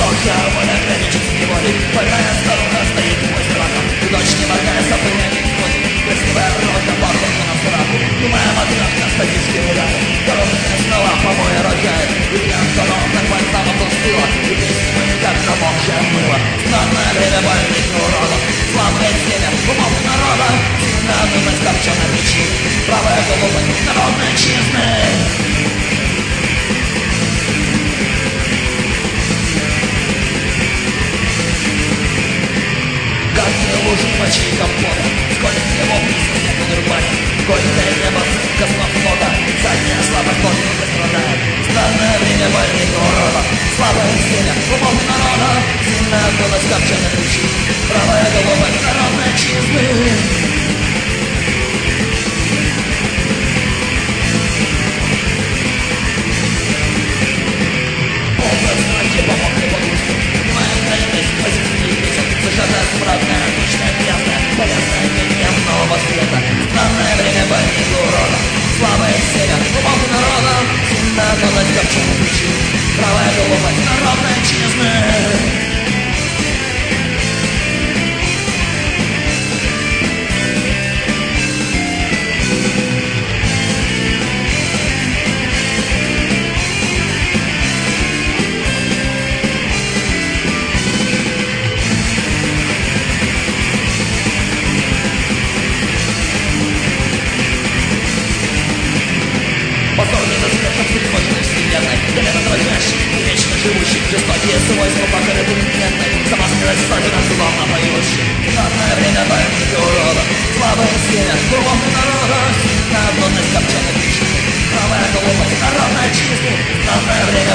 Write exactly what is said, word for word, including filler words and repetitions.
Жестокая воля граничит с неволей. Больная старуха стоит твой страхом. И дочь, не моргая, сопыня не сходит. Красивая родина похожа на страху. Думая, матрешка статическим ударом. Дорожная снова помои рожает. И пьянка ровно пальцам опустила. И песни как замокшее мыло. Странное время больных уродов. Слабое семя умов народа. Сильно одна скопчена причина. Правая голова народной честны. Лужи мочи и компота. Сколько его близко снега на рубахе. Горькое небо, космофлота. Задняя слабость тоже не пострадает. Странное время больных уродов. Слабое семя умов народа. Сильная была скопчена речи. Правая голова народной чизны. Полная знаки по мокрой подушке. Моя наивность, позиции ветер. Зажатая смрадная, тучная, грязная. Полезная дневного света. Странное время больных уродов. Слабое семя умов народа. Сильная была скопчена речи. Правая голова народной чизны. Позорный размер всевозможной вселенной. Колено дрожащий и вечно живущий. Жестокие свойства покрыты ингентной. Сама смерть сотен словно поющий. Странное время больных уродов. Слабое семя кругом народа. На одной скопченной причине. Правая голова народной чистой. Странное время